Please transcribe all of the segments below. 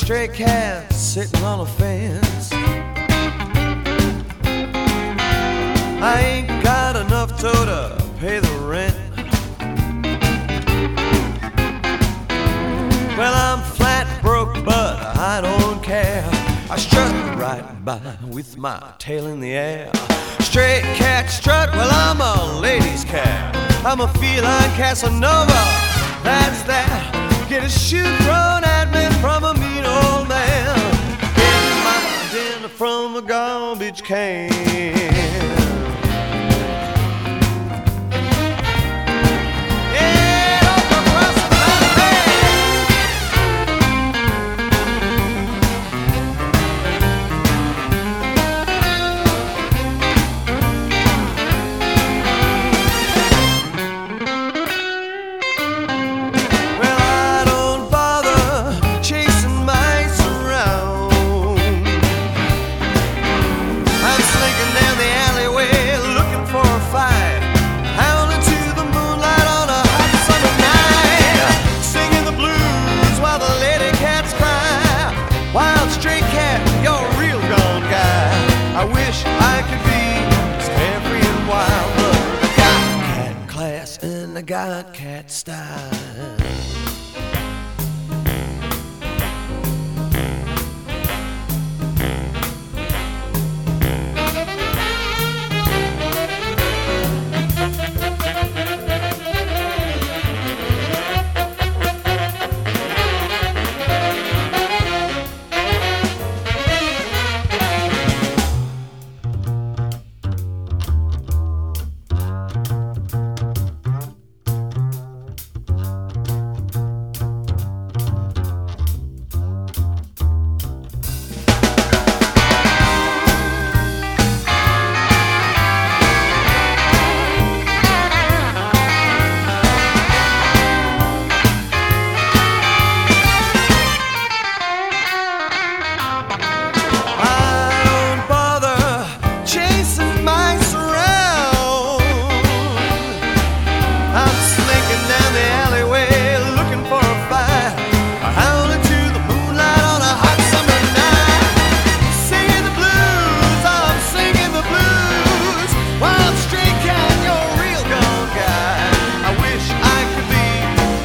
stray cat sitting on a fence. I ain't got enough dough to pay the rent. Well, I'm flat broke, but I don't care. I strut right by with my tail in the air. Stray cat strut, well, I'm a ladies' cat. I'm a feline Casanova, that's that. Get a shoe thrown at me from a mean old man. Get my dinner from a garbage can. I wish I could be as carefree and wild, but I got cat class and I got cat style.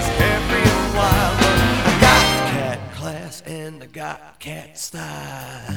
And I got cat style.